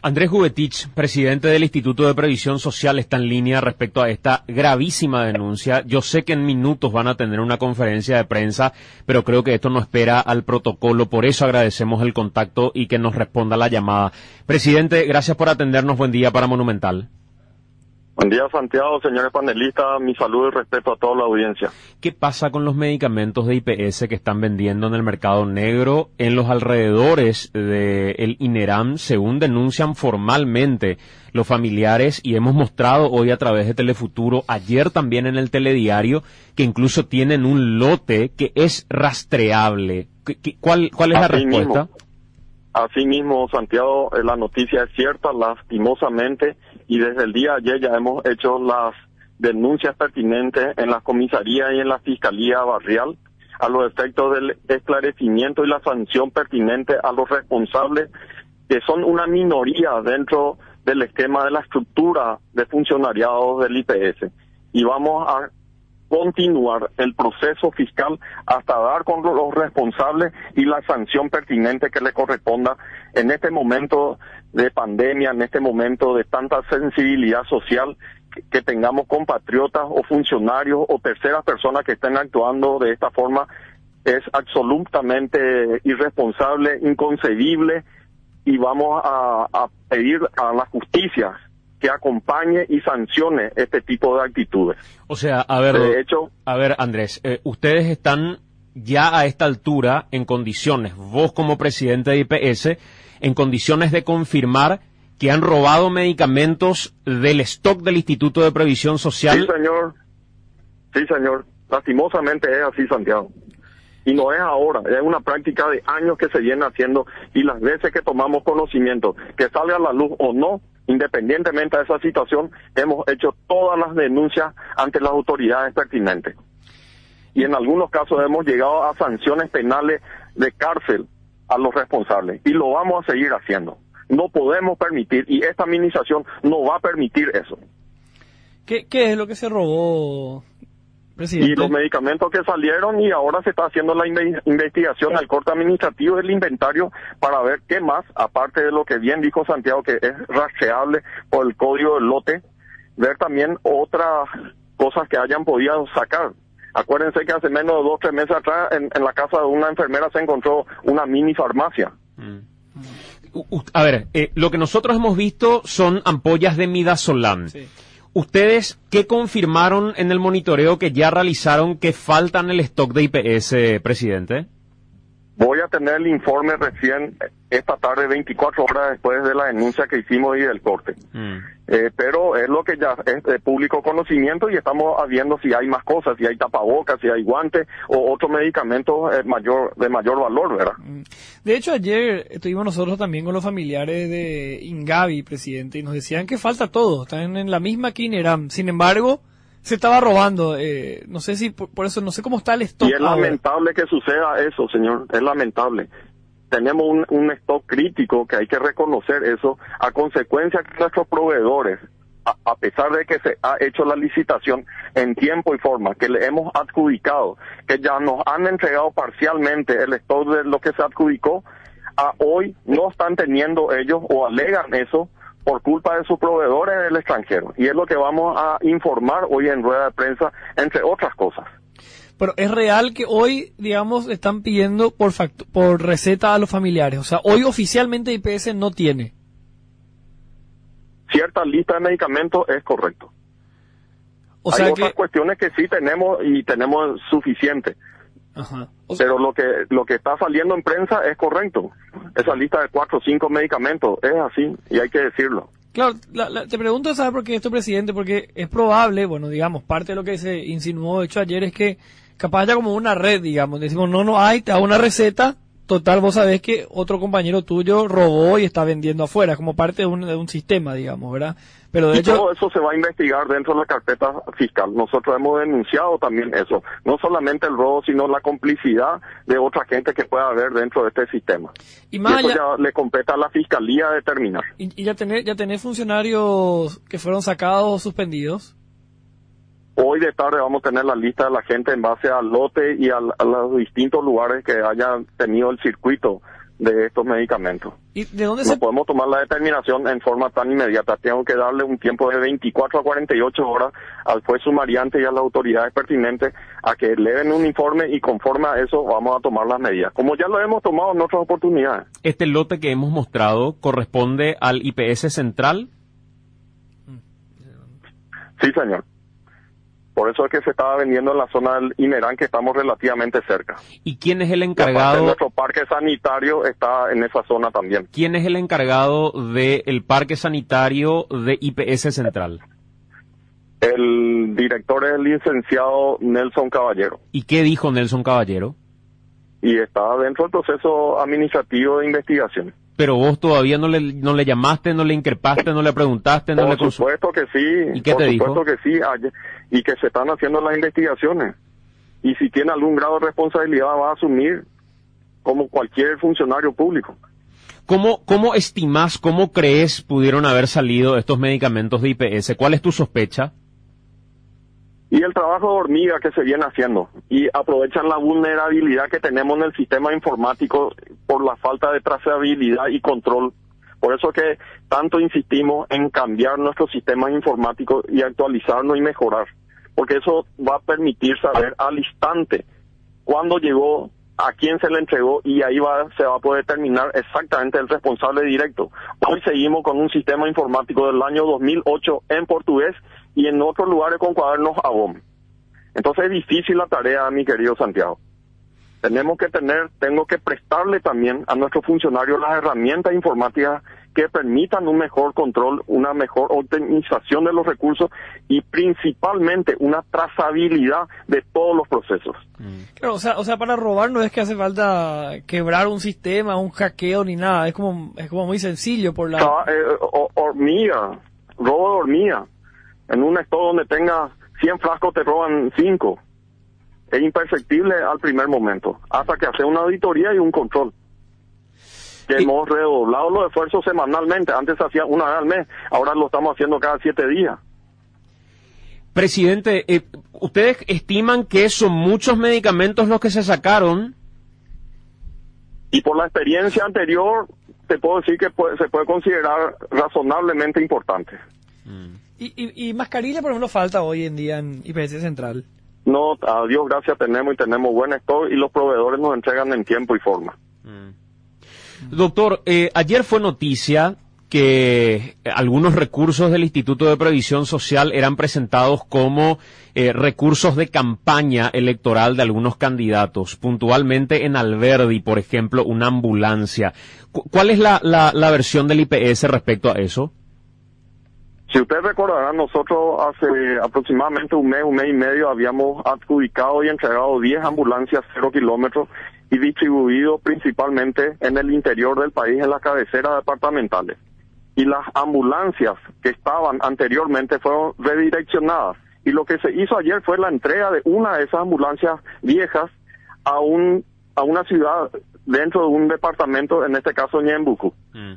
Andrés Jubetich, presidente del Instituto de Previsión Social, está en línea respecto a esta gravísima denuncia. Yo sé que en minutos van a tener una conferencia de prensa, pero creo que esto no espera al protocolo. Por eso agradecemos el contacto y que nos responda la llamada. Presidente, gracias por atendernos. Buen día para Monumental. Buen día, Santiago, señores panelistas, mi saludo y respeto a toda la audiencia. ¿Qué pasa con los medicamentos de IPS que están vendiendo en el mercado negro en los alrededores del INERAM, según denuncian formalmente los familiares? Y hemos mostrado hoy a través de Telefuturo, ayer también en el Telediario, que incluso tienen un lote que es rastreable. ¿Cuál es la respuesta? Así mismo, Santiago, la noticia es cierta, lastimosamente, y desde el día de ayer ya hemos hecho las denuncias pertinentes en la comisaría y en la fiscalía barrial a los efectos del esclarecimiento y la sanción pertinente a los responsables, que son una minoría dentro del esquema de la estructura de funcionariado del IPS. Y vamos a continuar el proceso fiscal hasta dar con los responsables y la sanción pertinente que le corresponda en este momento de pandemia, en este momento de tanta sensibilidad social, que tengamos compatriotas o funcionarios o terceras personas que estén actuando de esta forma. Es absolutamente irresponsable, inconcebible, y vamos a pedir a la justicia que acompañe y sancione este tipo de actitudes. O sea, a ver, Andrés, ustedes están ya a esta altura en condiciones, vos como presidente de IPS, en condiciones de confirmar que han robado medicamentos del stock del Instituto de Previsión Social. Sí, señor. Lastimosamente es así, Santiago. Y no es ahora, es una práctica de años que se viene haciendo, y las veces que tomamos conocimiento, que salga a la luz o no, independientemente de esa situación, hemos hecho todas las denuncias ante las autoridades pertinentes. Y en algunos casos hemos llegado a sanciones penales de cárcel a los responsables. Y lo vamos a seguir haciendo. No podemos permitir, y esta administración no va a permitir eso. ¿Qué es lo que se robó, presidente? Y los medicamentos que salieron, y ahora se está haciendo la investigación al corte administrativo del inventario para ver qué más, aparte de lo que bien dijo Santiago, que es rastreable por el código del lote, ver también otras cosas que hayan podido sacar. Acuérdense que hace menos de 2 o 3 meses atrás en la casa de una enfermera se encontró una mini farmacia. A ver, lo que nosotros hemos visto son ampollas de midazolam. Sí. ¿Ustedes qué confirmaron en el monitoreo que ya realizaron que faltan el stock de IPS, presidente? Voy a tener el informe recién esta tarde, 24 horas después de la denuncia que hicimos y del corte. Pero es lo que ya es de público conocimiento, y estamos viendo si hay más cosas, si hay tapabocas, si hay guantes o otros medicamentos de mayor valor, ¿verdad? De hecho, ayer estuvimos nosotros también con los familiares de Ingavi, presidente, y nos decían que falta todo, están en la misma que INERAM. Sin embargo, se estaba robando. No sé si por eso, no sé cómo está el stock. Y es lamentable que suceda eso, señor, es lamentable. Tenemos un stock crítico que hay que reconocer eso, a consecuencia que nuestros proveedores, a pesar de que se ha hecho la licitación en tiempo y forma, que le hemos adjudicado, que ya nos han entregado parcialmente el stock de lo que se adjudicó, a hoy no están teniendo ellos, o alegan eso, por culpa de sus proveedores del extranjero. Y es lo que vamos a informar hoy en rueda de prensa, entre otras cosas. Pero es real que hoy, digamos, están pidiendo por receta a los familiares. O sea, hoy oficialmente IPS no tiene. Cierta lista de medicamentos es correcto. Hay otras cuestiones que sí tenemos, y tenemos suficiente. Ajá. Pero lo que está saliendo en prensa es correcto. Esa lista de 4 o 5 medicamentos es así, y hay que decirlo. Claro, te pregunto, ¿sabes por qué esto, presidente? Porque es probable, bueno, digamos, parte de lo que se insinuó, de hecho, ayer, es que capaz haya como una red, digamos, decimos, no hay, te hago una receta, total, vos sabés que otro compañero tuyo robó y está vendiendo afuera, como parte de un sistema, digamos, ¿verdad? Pero de hecho, todo eso se va a investigar dentro de la carpeta fiscal. Nosotros hemos denunciado también eso, no solamente el robo, sino la complicidad de otra gente que pueda haber dentro de este sistema. Y eso ya le compete a la fiscalía determinar. ¿Y ya tenés funcionarios que fueron sacados o suspendidos? Hoy de tarde vamos a tener la lista de la gente en base al lote y a los distintos lugares que hayan tenido el circuito de estos medicamentos. ¿Y de dónde No podemos tomar la determinación en forma tan inmediata. Tengo que darle un tiempo de 24 a 48 horas al juez sumariante y a las autoridades pertinentes a que eleven un informe y conforme a eso vamos a tomar las medidas, como ya lo hemos tomado en otras oportunidades. ¿Este lote que hemos mostrado corresponde al IPS central? Sí, señor. Por eso es que se estaba vendiendo en la zona del Inerán, que estamos relativamente cerca. ¿Y quién es el Y aparte, encargado? nuestro parque sanitario está en esa zona también. ¿Quién es el encargado del parque sanitario de IPS Central? El director es el licenciado Nelson Caballero ¿Y qué dijo Nelson Caballero? y está dentro del proceso administrativo de investigación. Pero vos todavía no le llamaste, no le increpaste, no le preguntaste, no le Por supuesto que sí. ¿Y qué te dijo? Por supuesto que sí, y que se están haciendo las investigaciones. Y si tiene algún grado de responsabilidad va a asumir como cualquier funcionario público. ¿Cómo estimás, cómo crees pudieron haber salido estos medicamentos de IPS? ¿Cuál es tu sospecha? Y el trabajo de hormiga que se viene haciendo, y aprovechan la vulnerabilidad que tenemos en el sistema informático por la falta de trazabilidad y control. Por eso que tanto insistimos en cambiar nuestros sistemas informáticos y actualizarnos y mejorar, porque eso va a permitir saber al instante cuándo llegó, a quién se le entregó, y ahí se va a poder determinar exactamente el responsable directo. Hoy seguimos con un sistema informático del año 2008 en portugués y en otros lugares con cuadernos ABOM. Entonces es difícil la tarea, mi querido Santiago. Tengo que prestarle también a nuestros funcionarios las herramientas informáticas que permitan un mejor control, una mejor optimización de los recursos y principalmente una trazabilidad de todos los procesos. Claro, o sea, para robar no es que hace falta quebrar un sistema, un hackeo ni nada, es como muy sencillo por la... Hormiga, robo de hormiga. En un estado donde tenga 100 frascos te roban 5. Es imperceptible al primer momento, hasta que hace una auditoría y un control. Que hemos redoblado los esfuerzos semanalmente. Antes se hacía una vez al mes, ahora lo estamos haciendo cada 7 días. Presidente, ¿ustedes estiman que son muchos medicamentos los que se sacaron? Y por la experiencia anterior, te puedo decir que se puede considerar razonablemente importante. ¿Y mascarilla, por ejemplo, falta hoy en día en IPS Central? No, a Dios gracias tenemos buen stock y los proveedores nos entregan en tiempo y forma. Doctor, ayer fue noticia que algunos recursos del Instituto de Previsión Social eran presentados como recursos de campaña electoral de algunos candidatos, puntualmente en Alberdi, por ejemplo, una ambulancia. ¿Cuál es la versión del IPS respecto a eso? Si ustedes recordarán, nosotros hace aproximadamente un mes y medio habíamos adjudicado y entregado 10 ambulancias 0 kilómetros y distribuido principalmente en el interior del país, en las cabeceras departamentales. Y las ambulancias que estaban anteriormente fueron redireccionadas. Y lo que se hizo ayer fue la entrega de una de esas ambulancias viejas a una ciudad dentro de un departamento, en este caso Ñembucú.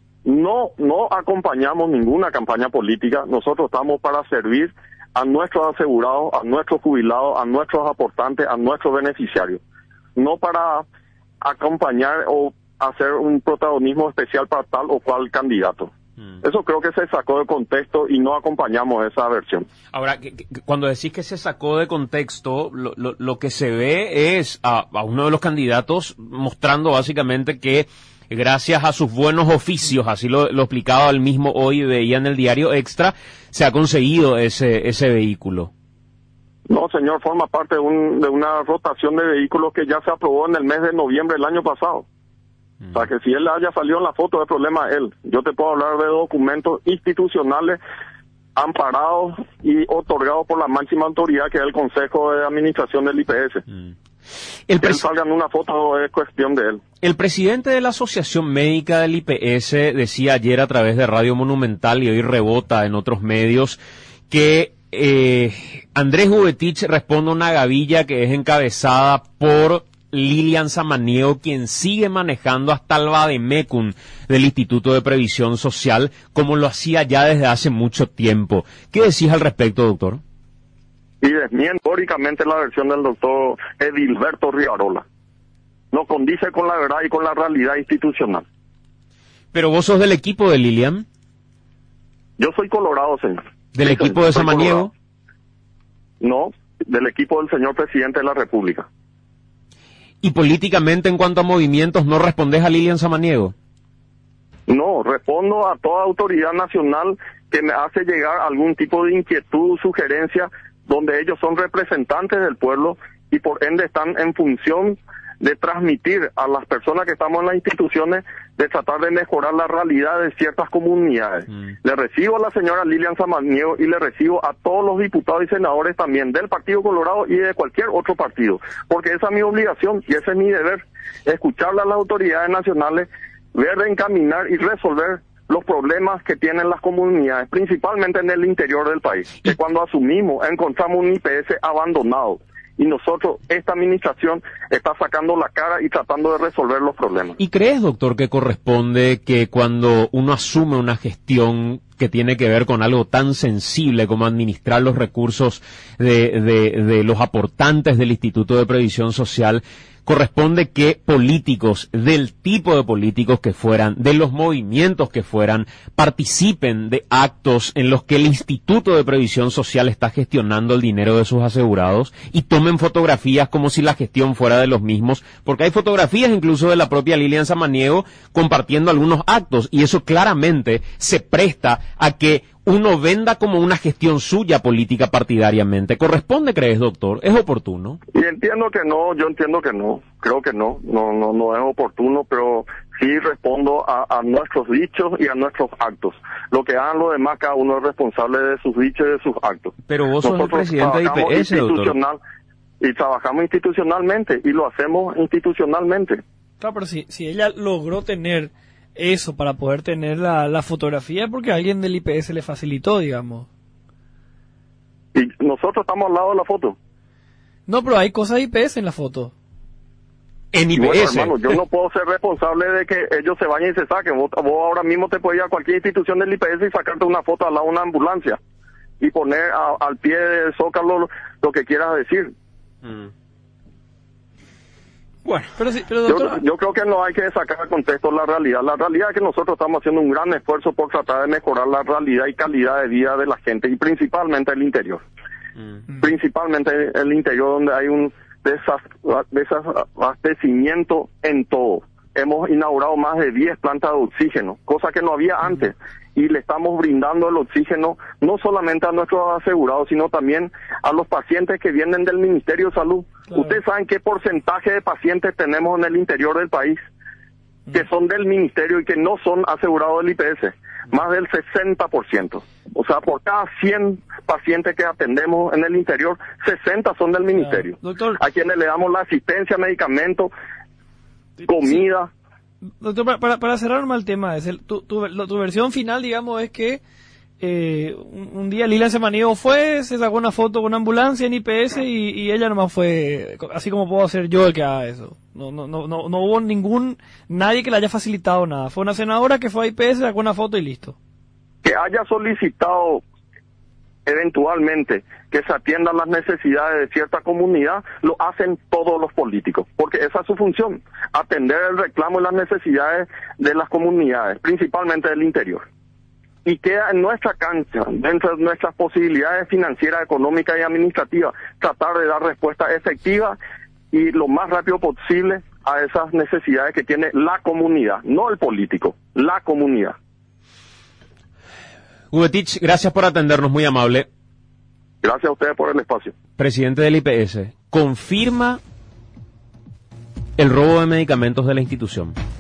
No acompañamos ninguna campaña política. Nosotros estamos para servir a nuestros asegurados, a nuestros jubilados, a nuestros aportantes, a nuestros beneficiarios. No para acompañar o hacer un protagonismo especial para tal o cual candidato. Eso creo que se sacó de contexto y no acompañamos esa versión. Ahora, cuando decís que se sacó de contexto, lo que se ve es a uno de los candidatos mostrando básicamente que gracias a sus buenos oficios, así lo explicaba él mismo hoy, veía en el diario Extra, se ha conseguido ese vehículo. No, señor, forma parte de una rotación de vehículos que ya se aprobó en el mes de noviembre del año pasado. O sea, que si él haya salido en la foto, el problema es él. Yo te puedo hablar de documentos institucionales amparados y otorgados por la máxima autoridad, que es el Consejo de Administración del IPS. Que él salga en una foto es cuestión de él. El presidente de la Asociación Médica del IPS decía ayer a través de Radio Monumental, y hoy rebota en otros medios, que Andrés Jubetich responde a una gavilla que es encabezada por Lilian Samaniego, quien sigue manejando hasta el vademecum del Instituto de Previsión Social, como lo hacía ya desde hace mucho tiempo. ¿Qué decís al respecto, doctor? Y desmiento históricamente la versión del doctor Edilberto Rivarola. no condice con la verdad y con la realidad institucional. Pero vos sos del equipo de Lilian, Yo soy colorado, señor. del Sí, equipo señor, de soy Samaniego. colorado. No, del equipo del señor presidente de la República. Y políticamente, en cuanto a movimientos, ¿no respondés a Lilian Samaniego? No, respondo a toda autoridad nacional que me hace llegar algún tipo de inquietud, sugerencia, donde ellos son representantes del pueblo y por ende están en función de transmitir a las personas que estamos en las instituciones, de tratar de mejorar la realidad de ciertas comunidades. Le recibo a la señora Lilian Samaniego y le recibo a todos los diputados y senadores también del Partido Colorado y de cualquier otro partido, porque esa es mi obligación y ese es mi deber, escucharle a las autoridades nacionales, ver de encaminar y resolver los problemas que tienen las comunidades, principalmente en el interior del país, que cuando asumimos encontramos un IPS abandonado. Y nosotros, esta administración, está sacando la cara y tratando de resolver los problemas. ¿Y crees, doctor, que corresponde que cuando uno asume una gestión que tiene que ver con algo tan sensible como administrar los recursos de los aportantes del Instituto de Previsión Social, corresponde que políticos, del tipo de políticos que fueran, de los movimientos que fueran, participen de actos en los que el Instituto de Previsión Social está gestionando el dinero de sus asegurados y tomen fotografías como si la gestión fuera de los mismos? Porque hay fotografías incluso de la propia Lilian Samaniego compartiendo algunos actos, y eso claramente se presta a que uno venda como una gestión suya política partidariamente. ¿Corresponde, crees, doctor? ¿Es oportuno? Y entiendo que no, yo entiendo que no, creo que no es oportuno, pero sí respondo a nuestros dichos y a nuestros actos. Lo que hagan los demás, cada uno es responsable de sus dichos y de sus actos. Pero vos sos el presidente de IPS, doctor. Y trabajamos institucionalmente, y lo hacemos institucionalmente. Claro, pero si ella logró tener eso para poder tener la fotografía, porque alguien del IPS le facilitó, digamos. Y nosotros estamos al lado de la foto. No, pero hay cosas de IPS en la foto. En IPS. Bueno, hermano, yo no puedo ser responsable de que ellos se vayan y se saquen. Vos ahora mismo te puedes ir a cualquier institución del IPS y sacarte una foto al lado de una ambulancia y poner al pie del zócalo lo que quieras decir. Bueno, pero doctor, yo creo que no hay que sacar de contexto la realidad. La realidad es que nosotros estamos haciendo un gran esfuerzo por tratar de mejorar la realidad y calidad de vida de la gente, y principalmente el interior. Principalmente el interior, donde hay un desabastecimiento en todo. Hemos inaugurado más de 10 plantas de oxígeno, cosa que no había antes, y le estamos brindando el oxígeno no solamente a nuestros asegurados, sino también a los pacientes que vienen del Ministerio de Salud. Claro. ¿Ustedes saben qué porcentaje de pacientes tenemos en el interior del país que son del Ministerio y que no son asegurados del IPS? Más del 60%. O sea, por cada 100 pacientes que atendemos en el interior, 60 son del Ministerio. Doctor, a quienes le damos la asistencia, medicamentos, comida. Sí. Doctor, para cerrar mal el tema, tu versión final, digamos, es que un día Lilian Samaniego se sacó una foto con una ambulancia en IPS y ella nomás fue, así como puedo hacer yo el que haga eso. No hubo nadie que le haya facilitado nada. Fue una senadora que fue a IPS, sacó una foto y listo. Que haya solicitado eventualmente que se atiendan las necesidades de cierta comunidad, lo hacen todos los políticos, porque esa es su función, atender el reclamo y las necesidades de las comunidades, principalmente del interior. Y queda en nuestra cancha, dentro de nuestras posibilidades financieras, económicas y administrativas, tratar de dar respuesta efectiva y lo más rápido posible a esas necesidades que tiene la comunidad, no el político, la comunidad. Gubetich, gracias por atendernos, muy amable. Gracias a ustedes por el espacio. Presidente del IPS, confirma el robo de medicamentos de la institución.